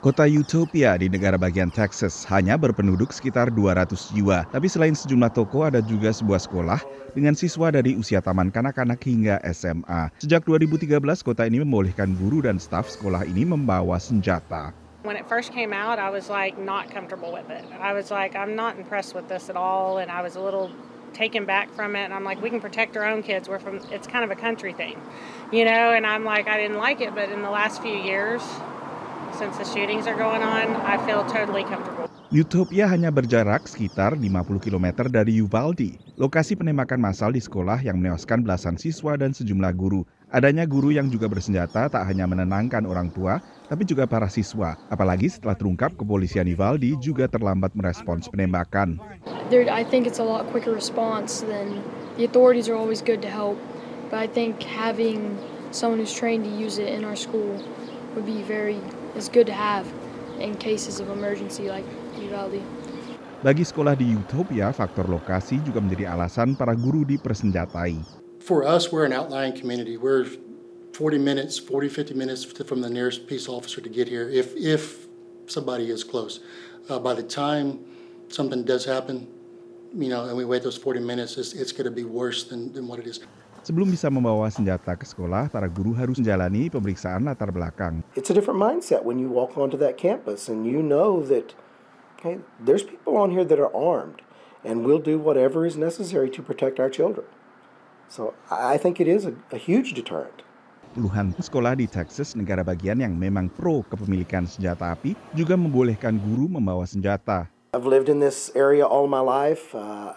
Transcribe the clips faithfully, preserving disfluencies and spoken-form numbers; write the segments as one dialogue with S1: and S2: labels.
S1: Kota Utopia di negara bagian Texas hanya berpenduduk sekitar dua ratus jiwa. Tapi selain sejumlah toko, ada juga sebuah sekolah dengan siswa dari usia taman kanak-kanak hingga S M A. Sejak dua ribu tiga belas, kota ini membolehkan guru dan staf sekolah ini membawa senjata.
S2: When it first came out, I was like not comfortable with it. I was like, I'm not impressed with this at all, and I was a little taken back from it. And I'm like, we can protect our own kids. We're from, it's kind of a country thing, you know. And I'm like, I didn't like it, but in the last few years, since the shootings are going on, I feel totally comfortable.
S1: Utopia hanya berjarak sekitar lima puluh kilometer dari Uvalde, lokasi penembakan massal di sekolah yang menewaskan belasan siswa dan sejumlah guru. Adanya guru yang juga bersenjata tak hanya menenangkan orang tua, tapi juga para siswa. Apalagi setelah terungkap kepolisian Uvalde juga terlambat merespons penembakan.
S3: There, I think it's a lot quicker response than the authorities are always good to help, but I think having someone who's trained to use it in our school would be very, it's good to have in cases of emergency like Uvalde.
S1: Bagi sekolah di Utopia, faktor lokasi juga menjadi alasan para guru dipersenjatai.
S4: For us, we're an outlying community. We're forty minutes, forty, fifty minutes from the nearest peace officer to get here if if somebody is close. Uh, by the time something does happen, you know, and we wait those forty minutes, it's, it's going to be worse than, than what it is.
S1: Sebelum bisa membawa senjata ke sekolah, para guru harus menjalani pemeriksaan latar belakang.
S5: It's a different mindset when you walk onto that campus and you know that, okay, there's people on here that are armed and will do whatever is necessary to protect our children. So I think it is a, a huge deterrent.
S1: Puluhan sekolah di Texas, negara bagian yang memang pro kepemilikan senjata api, juga membolehkan guru membawa senjata.
S5: I've lived in this area all my life. Uh,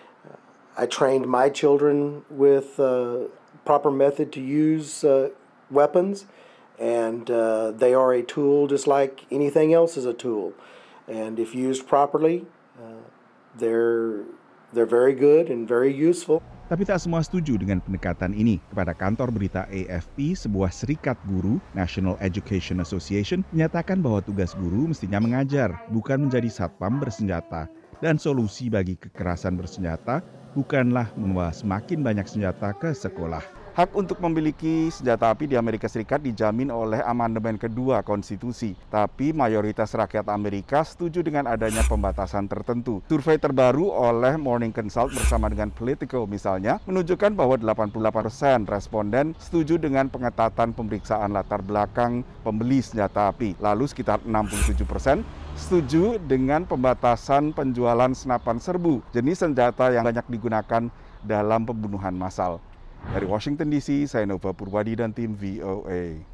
S5: I trained my children with uh, proper method to use uh, weapons, and uh, they are a tool just like anything else is a tool. And if used properly, uh, they're they're very good and very useful.
S1: Tapi tak semua setuju dengan pendekatan ini. Kepada kantor berita A F P, sebuah serikat guru, National Education Association, menyatakan bahwa tugas guru mestinya mengajar, bukan menjadi satpam bersenjata. Dan solusi bagi kekerasan bersenjata bukanlah membawa semakin banyak senjata ke sekolah. Hak untuk memiliki senjata api di Amerika Serikat dijamin oleh amandemen kedua konstitusi. Tapi mayoritas rakyat Amerika setuju dengan adanya pembatasan tertentu. Survei terbaru oleh Morning Consult bersama dengan Politico misalnya menunjukkan bahwa delapan puluh delapan persen responden setuju dengan pengetatan pemeriksaan latar belakang pembeli senjata api. Lalu sekitar enam puluh tujuh persen setuju dengan pembatasan penjualan senapan serbu, jenis senjata yang banyak digunakan dalam pembunuhan massal. Dari Washington D C, saya Nova Purwadi dan tim V O A.